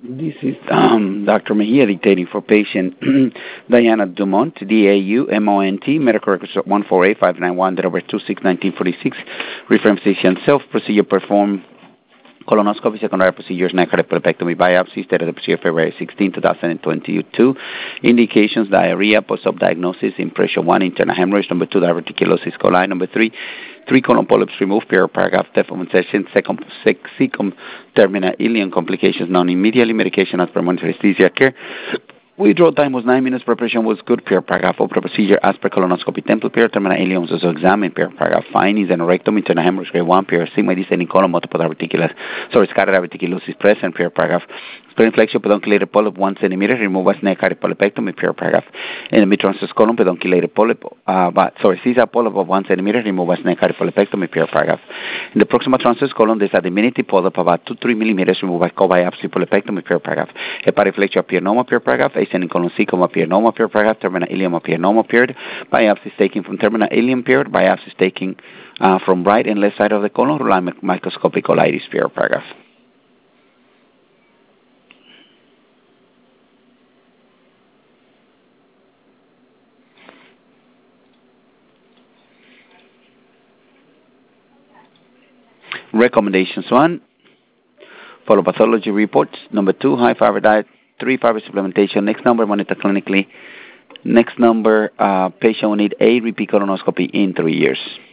This is Dr. Mejia dictating for patient Diana Dumont, D-A-U-M-O-N-T, medical records 148-591, date of birth 26-1946, reference physician, self-procedure performed, colonoscopy, secondary procedures, neck cardiopulmonectomy, biopsies, date of the procedure February 16, 2022. Indications, diarrhea, post-op diagnosis, impression 1, internal hemorrhage, number 2, diverticulosis coli, number 3, 3 colon polyps removed, paragraph, deformation, second terminal ileum complications, known immediately, medication as per anesthesia care. Withdrawal time was 9 minutes. Preparation was good. Paragraph. Open procedure as per colonoscopy. Temple terminal ileum was also examined. Paragraph. Findings and rectum, internal hemorrhage grade 1. Sigma descending colon, multiple scattered diverticulosis present. Paragraph. Splenic flexure, pedunculated polyp 1 centimeter. Remove as neck polypectomy. Paragraph. Endometriosis colon, pedunculated polyp. Caesar polyp of 1 centimeter. Remove as neck polypectomy. Paragraph. In the proximal transverse colon, there's a diminutive polyp about 2-3 millimeters. Remove by co-biopsy polypectomy. Paragraph. Hepatic flexure apiarinoma. Paragraph. Ascending colon cecum apiarinoma. Paragraph. Terminal ileum apiarinoma. Period. Biopsies taken from terminal ileum. Period. Biopsies taken from right and left side of the colon. Microscopic colitis. Paragraph. Recommendations 1, follow pathology reports. Number 2, high fiber diet. 3, fiber supplementation. Next number, monitor clinically. Next number, patient will need a repeat colonoscopy in 3 years.